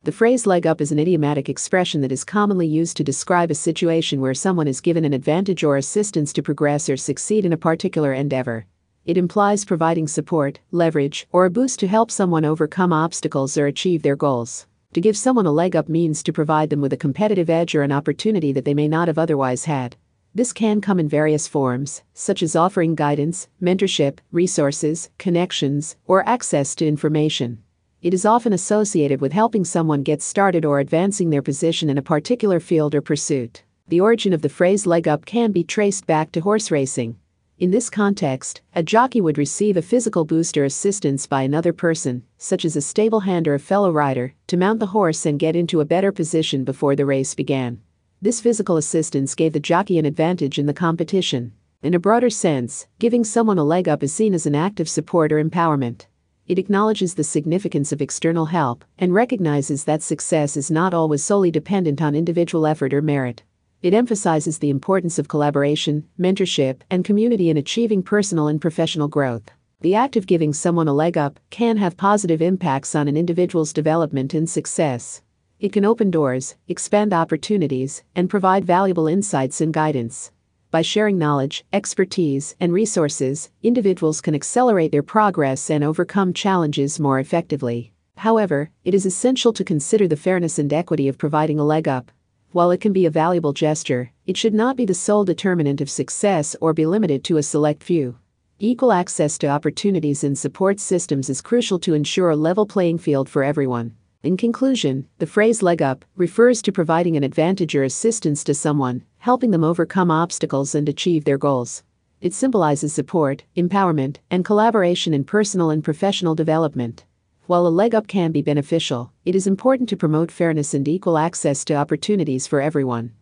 The phrase leg up is an idiomatic expression that is commonly used to describe a situation where someone is given an advantage or assistance to progress or succeed in a particular endeavor. It implies providing support, leverage, or a boost to help someone overcome obstacles or achieve their goals. To give someone a leg up means to provide them with a competitive edge or an opportunity that they may not have otherwise had. This can come in various forms, such as offering guidance, mentorship, resources, connections, or access to information. It is often associated with helping someone get started or advancing their position in a particular field or pursuit. The origin of the phrase leg up can be traced back to horse racing. In this context, a jockey would receive a physical boost or assistance by another person, such as a stable hand or a fellow rider, to mount the horse and get into a better position before the race began. This physical assistance gave the jockey an advantage in the competition. In a broader sense, giving someone a leg up is seen as an act of support or empowerment. It acknowledges the significance of external help and recognizes that success is not always solely dependent on individual effort or merit. It emphasizes the importance of collaboration, mentorship, and community in achieving personal and professional growth. The act of giving someone a leg up can have positive impacts on an individual's development and success. It can open doors, expand opportunities, and provide valuable insights and guidance. By sharing knowledge, expertise, and resources, individuals can accelerate their progress and overcome challenges more effectively. However, it is essential to consider the fairness and equity of providing a leg up. While it can be a valuable gesture, it should not be the sole determinant of success or be limited to a select few. Equal access to opportunities and support systems is crucial to ensure a level playing field for everyone. In conclusion, the phrase leg up refers to providing an advantage or assistance to someone, helping them overcome obstacles and achieve their goals. It symbolizes support, empowerment, and collaboration in personal and professional development. While a leg up can be beneficial, it is important to promote fairness and equal access to opportunities for everyone.